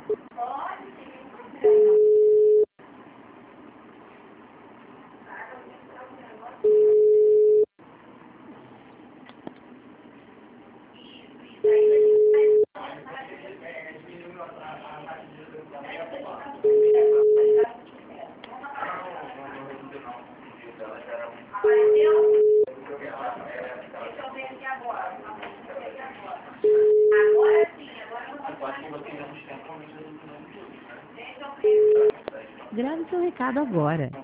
Apareceu? Deixa eu ver aqui agora. Agora sim, agora eu vou Deixa eu ver. Grave seu recado agora.